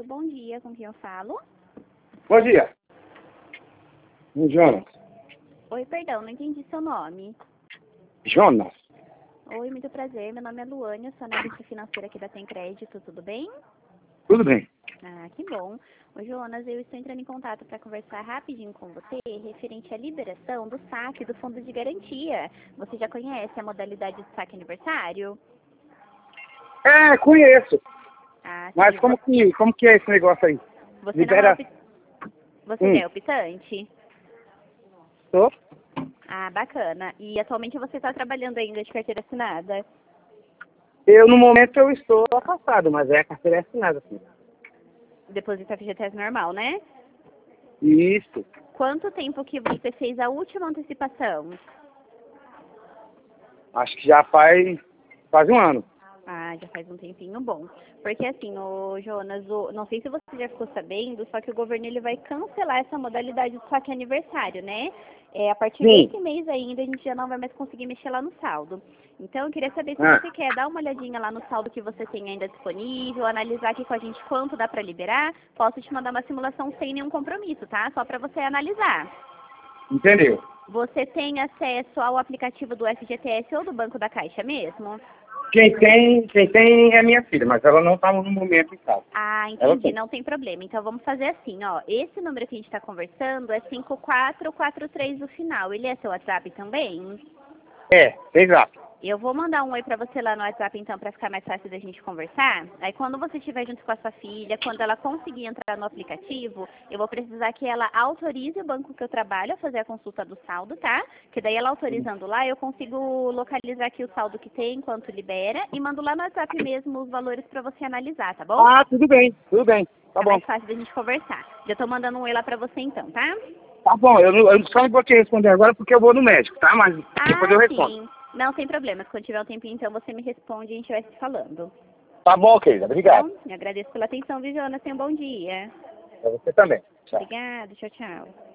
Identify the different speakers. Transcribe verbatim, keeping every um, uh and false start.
Speaker 1: Muito bom dia, com quem eu falo?
Speaker 2: Bom dia. Jonas.
Speaker 1: Oi, perdão, não entendi seu nome.
Speaker 2: Jonas.
Speaker 1: Oi, muito prazer, meu nome é Luânia, sou analista financeira aqui da Tem Crédito, tudo bem?
Speaker 2: Tudo bem.
Speaker 1: Ah, que bom. Ô, Jonas, eu estou entrando em contato para conversar rapidinho com você referente à liberação do saque do fundo de garantia. Você já conhece a modalidade de saque aniversário?
Speaker 2: É, conheço.
Speaker 1: Ah,
Speaker 2: Mas
Speaker 1: sim.
Speaker 2: como que, como que é esse negócio aí?
Speaker 1: Você
Speaker 2: Libera...
Speaker 1: não é op... Você
Speaker 2: Hum.
Speaker 1: já é optante?
Speaker 2: Tô?
Speaker 1: Ah, bacana. E atualmente você está trabalhando ainda de carteira assinada?
Speaker 2: Eu, no momento, eu estou afastado, mas é a carteira assinada, sim.
Speaker 1: Deposita F G T S normal, né?
Speaker 2: Isso.
Speaker 1: Quanto tempo que você fez a última antecipação?
Speaker 2: Acho que já faz quase um ano.
Speaker 1: Ah, já faz um tempinho bom. Porque assim, o Jonas, o, não sei se você já ficou sabendo, só que o governo ele vai cancelar essa modalidade do saque aniversário, né? É, a partir
Speaker 2: Sim.
Speaker 1: desse mês ainda a gente já não vai mais conseguir mexer lá no saldo. Então eu queria saber se
Speaker 2: Ah.
Speaker 1: você quer dar uma olhadinha lá no saldo que você tem ainda disponível, analisar aqui com a gente quanto dá para liberar. Posso te mandar uma simulação sem nenhum compromisso, tá? Só para você analisar.
Speaker 2: Entendeu?
Speaker 1: Você tem acesso ao aplicativo do F G T S ou do Banco da Caixa mesmo?
Speaker 2: Quem tem, quem tem é minha filha, mas ela não está no momento em casa.
Speaker 1: Ah,
Speaker 2: Ela
Speaker 1: entendi,
Speaker 2: tem.
Speaker 1: não tem problema. Então vamos fazer assim, ó. Esse número que a gente está conversando é cinco quatro quatro três no final. Ele é seu WhatsApp também?
Speaker 2: É, exato.
Speaker 1: Eu vou mandar um oi pra você lá no WhatsApp, então, pra ficar mais fácil da gente conversar. Aí, quando você estiver junto com a sua filha, quando ela conseguir entrar no aplicativo, eu vou precisar que ela autorize o banco que eu trabalho a fazer a consulta do saldo, tá? Que daí, ela autorizando lá, eu consigo localizar aqui o saldo que tem, quanto libera, e mando lá no WhatsApp mesmo os valores pra você analisar, tá bom?
Speaker 2: Ah, tudo bem, tudo bem. Tá
Speaker 1: Fica
Speaker 2: bom.
Speaker 1: mais fácil da gente conversar. Já tô mandando um oi lá pra você, então, tá?
Speaker 2: Tá bom, eu, não- eu só não vou te responder agora porque eu vou no médico, tá? Mas depois eu
Speaker 1: Ah,
Speaker 2: respondo.
Speaker 1: sim. Não, sem problema. Quando tiver um tempinho, então, você me responde e a gente vai se falando.
Speaker 2: Tá bom, querida. Obrigado.
Speaker 1: Bom, eu agradeço pela atenção, viu, Jonas? Tenha um bom dia.
Speaker 2: Pra você também. Tchau.
Speaker 1: Obrigada, tchau, tchau.